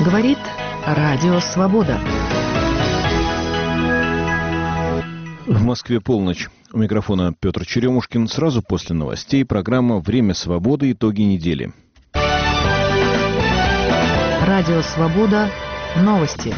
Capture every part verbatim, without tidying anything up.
Говорит Радио Свобода. В Москве полночь. У микрофона Петр Черемушкин. Сразу после новостей программа «Время свободы. Итоги недели». Радио Свобода. Новости.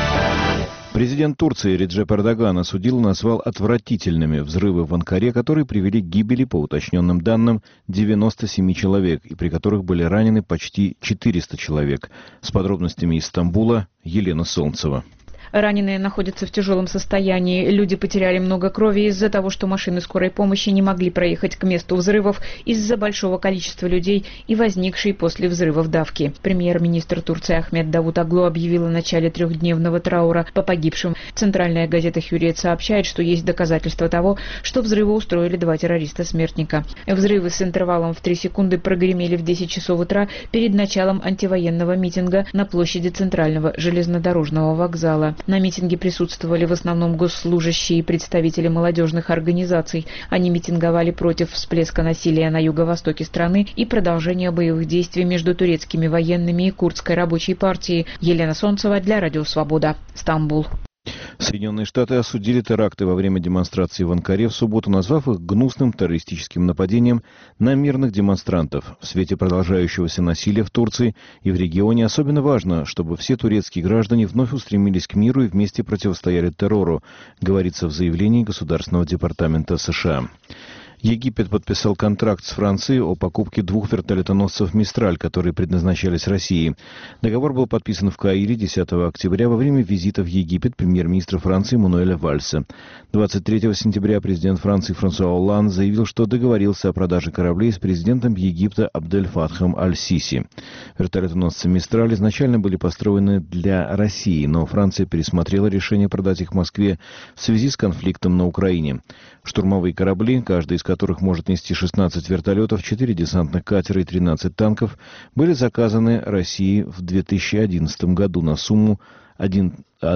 Президент Турции Реджеп Эрдоган осудил и назвал отвратительными взрывы в Анкаре, которые привели к гибели, по уточненным данным, девяноста семи человек, и при которых были ранены почти четыреста человек. С подробностями из Стамбула Елена Солнцева. Раненые находятся в тяжелом состоянии. Люди потеряли много крови из-за того, что машины скорой помощи не могли проехать к месту взрывов из-за большого количества людей и возникшей после взрывов давки. Премьер-министр Турции Ахмед Давутоглу объявил о начале трехдневного траура по погибшим. Центральная газета «Хюрриет» сообщает, что есть доказательства того, что взрывы устроили два террориста-смертника. Взрывы с интервалом в три секунды прогремели в десять часов утра перед началом антивоенного митинга на площади Центрального железнодорожного вокзала. На митинге присутствовали в основном госслужащие и представители молодежных организаций. Они митинговали против всплеска насилия на юго-востоке страны и продолжения боевых действий между турецкими военными и курдской рабочей партией. Елена Солнцева для Радио Свобода. Стамбул. Соединенные Штаты осудили теракты во время демонстрации в Анкаре в субботу, назвав их гнусным террористическим нападением на мирных демонстрантов. В свете продолжающегося насилия в Турции и в регионе особенно важно, чтобы все турецкие граждане вновь устремились к миру и вместе противостояли террору, говорится в заявлении Государственного департамента США. Египет подписал контракт с Францией о покупке двух вертолетоносцев «Мистраль», которые предназначались России. Договор был подписан в Каире десятого октября во время визита в Египет премьер-министра Франции Мануэля Вальса. двадцать третьего сентября президент Франции Франсуа Олланд заявил, что договорился о продаже кораблей с президентом Египта Абдель-Фатхом Аль-Сиси. Вертолетоносцы «Мистраль» изначально были построены для России, но Франция пересмотрела решение продать их Москве в связи с конфликтом на Украине. Штурмовые корабли, каждый из которых может нести шестнадцать вертолетов, четыре десантных катера и тринадцать танков, были заказаны России в две тысячи одиннадцатом году на сумму один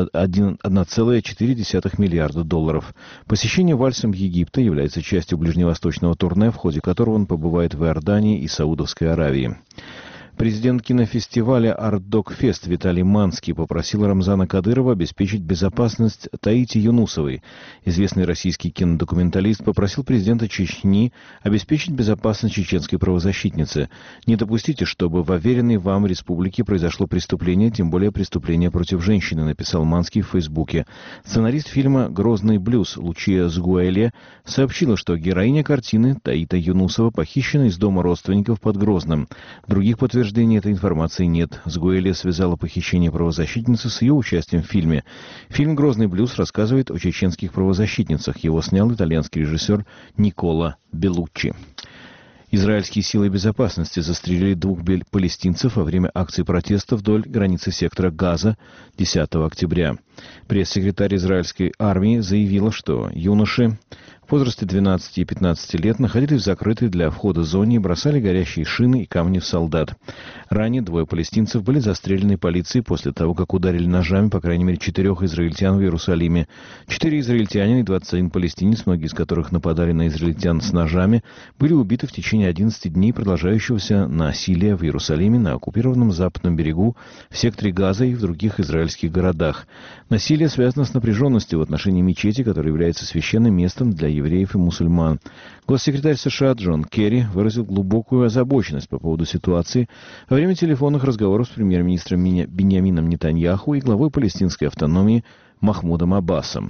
целых четыре десятых миллиарда долларов. Посещение Вальсом Египта является частью ближневосточного турне, в ходе которого он побывает в Иордании и Саудовской Аравии. Президент кинофестиваля «Артдок-фест» Виталий Манский попросил Рамзана Кадырова обеспечить безопасность Таити Юнусовой. Известный российский кинодокументалист попросил президента Чечни обеспечить безопасность чеченской правозащитницы. «Не допустите, чтобы в уверенной вам республике произошло преступление, тем более преступление против женщины», написал Манский в Фейсбуке. Сценарист фильма «Грозный блюз» Лучия Згуэле сообщила, что героиня картины Таита Юнусова похищена из дома родственников под Грозным. Других подтверждений этой информации нет. Згуэле связала похищение правозащитницы с ее участием в фильме. Фильм «Грозный блюз» рассказывает о чеченских правозащитницах. Его снял итальянский режиссер Никола Беллуччи. Израильские силы безопасности застрелили двух палестинцев во время акции протеста вдоль границы сектора Газа десятого октября. Пресс-секретарь израильской армии заявила, что юноши в возрасте двенадцати и пятнадцати лет находились в закрытой для входа зоне и бросали горящие шины и камни в солдат. Ранее двое палестинцев были застрелены полицией после того, как ударили ножами, по крайней мере, четырех израильтян в Иерусалиме. Четыре израильтянина и двадцать один палестинец, многие из которых нападали на израильтян с ножами, были убиты в течение одиннадцати дней продолжающегося насилия в Иерусалиме, на оккупированном западном берегу, в секторе Газа и в других израильских городах. Насилие связано с напряженностью в отношении мечети, которая является священным местом для евреев и мусульман. Госсекретарь США Джон Керри выразил глубокую озабоченность по поводу ситуации во время телефонных разговоров с премьер-министром Биньямином Нетаньяху и главой палестинской автономии Махмудом Аббасом.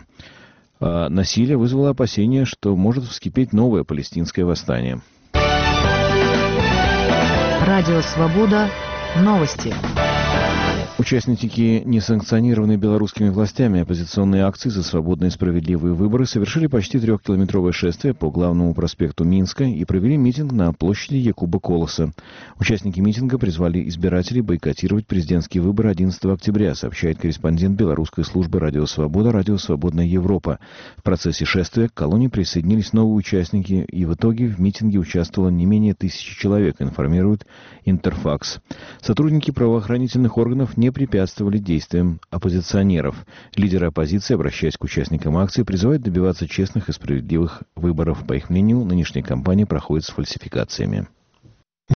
А насилие вызвало опасения, что может вскипеть новое палестинское восстание. Радио Свобода. Новости. Участники несанкционированной белорусскими властями оппозиционной акции за свободные и справедливые выборы совершили почти трехкилометровое шествие по главному проспекту Минска и провели митинг на площади Якуба Колоса. Участники митинга призвали избирателей бойкотировать президентские выборы одиннадцатого октября, сообщает корреспондент белорусской службы «Радио Свобода», «Радио Свободная Европа». В процессе шествия к колонне присоединились новые участники, и в итоге в митинге участвовало не менее тысячи человек, информирует Интерфакс. Сотрудники правоохранительных органов не препятствовали действиям оппозиционеров. Лидеры оппозиции, обращаясь к участникам акции, призывают добиваться честных и справедливых выборов. По их мнению, нынешняя кампания проходит с фальсификациями.